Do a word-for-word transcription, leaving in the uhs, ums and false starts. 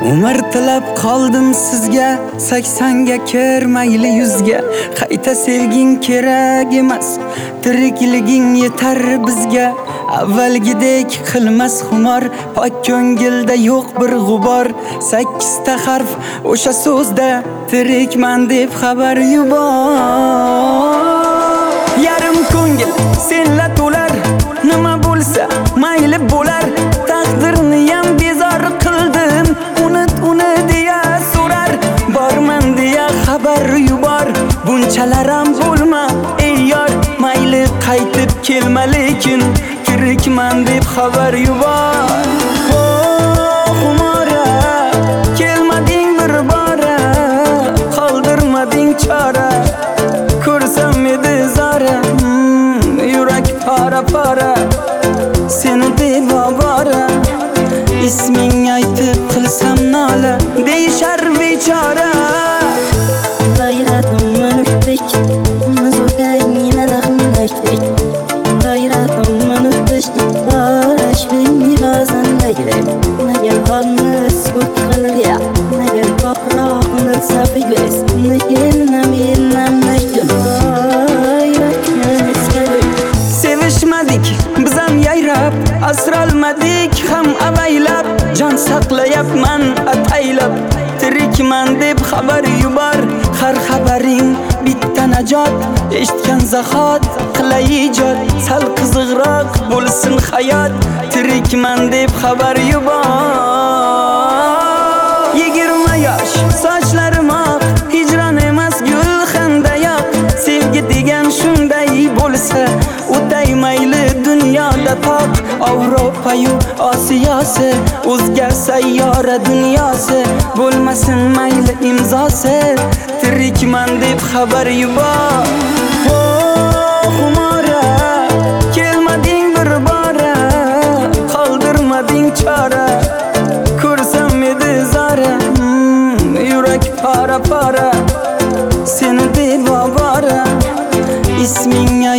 Umr tilab qoldim sizga, saksonga kirmayli yuzga. Qayta sevging kerak emas, tirikliging yetar bizga. Avvalgidek qilmas xumor, pok ko'ngilda yo'q bir g'ubor. Sakkizta harf o'sha so'zda, tirikman deb xabar yubor. Yarim ko'ngil senla to'lar, nima bo'lsa mayli bo'lar. Taqdirni ham bezor qildim, unut uni deya so'rar. Borman deya xabar yubor, bunchalar ham bo'lma ey yor. Mayli qaytib kelma lekin, tirikman deb xabar yubor. Oh xumora, kelmading bir bora, qoldirmading chora. Ko'rsam edi zora, hmm, yurak para para, seni deb ovora. Isming aytib qilsam nola, deyishar bechora. G'ayratimni unutdik, muzokayni rahmlashdik. G'ayratimni unutdik, orashbingni ba'zanlaylik. Nega qonni sukut qilga, nega ko'proqni safigas, nega naminamlaydim. Sevishmadik, biz ham yayrab, asralmadik ham avaylab. Jon saqlayapman ataylab, tirikman deb xabar yubor. Har xabaring bitta najot, eshitgan zahot qilay ijod. Sal qiziqroq bo'lsin hayot, tirikman deb xabar yubor. Yigirma yosh, sochlarim oq, hijron emas gul xandayoq. Sevgi degan shunday bo'lsa, o'tay mayli dunyoda toq. Avropayu Osiyosi, o'zga sayyora dunyosi, bo'lmasin mayli imzosi, tirikman deb xabar yubor. Oh xumora, kelmading bir bora, qoldirmading chora. Ko'rsam edi zora, hmm, yurak para para, seni deb ovora. Isming